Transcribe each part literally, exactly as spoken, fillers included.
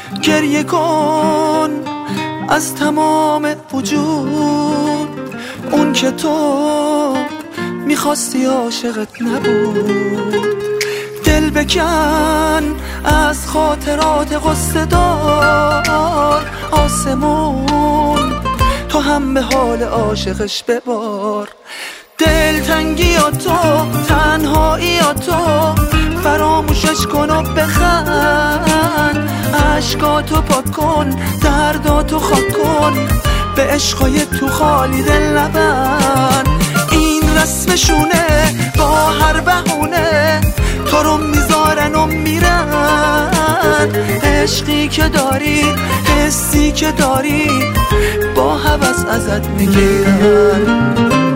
گریه کن از تمام وجود. اون که تو میخواستی عاشقت نبود. دل بکن از خاطرات غصه دار آسمون، تو هم به حال عاشقش ببار. دلتنگی یا تو، تنهایی یا تو، فراموشش کن و بخند. عشقاتو پاک کن، درداتو خاک کن، به عشقای تو خالی دل نبند. این رسمشونه، با هر بهونه تو رو میذارن و میرن. عشقی که داری، حسی که داری، با هوس ازت میگیرن.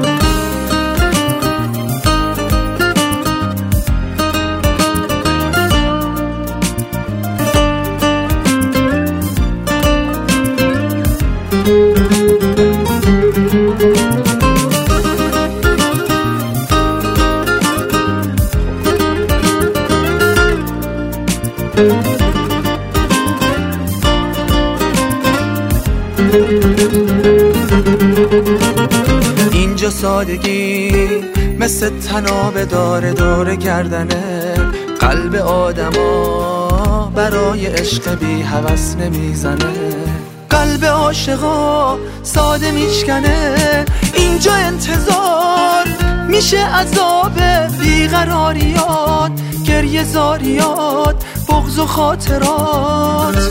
اینجا سادگی مثل تناب داره دور گردنه. قلب آدما برای عشق بی هوس نمیزنه. قلب عاشقا ساده میشکنه. اینجا انتظار میشه عذاب بیقراریات، گریه زاریات، بغض و خاطرات.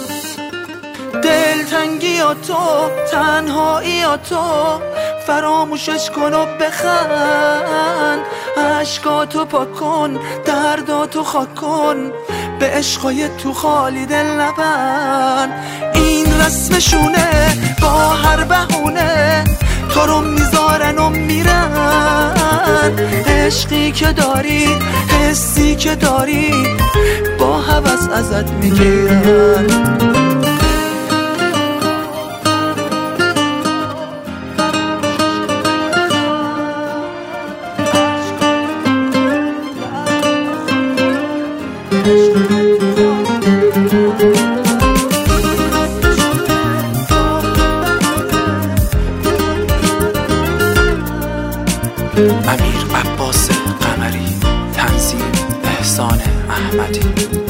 دلتنگی یا تو، تنهایی یا تو، فراموشش کن و بخند. عشقاتو پاک کن، درداتو خاک کن، به عشقای تو خالی دل نبند. این رسمشونه، با هر بهونه تو رو میذارن و میرن. عشقی که داری، حسی که داری، با هوس ازت میگیرن. امیر عباس قمری، تنظیم احسان احمدی.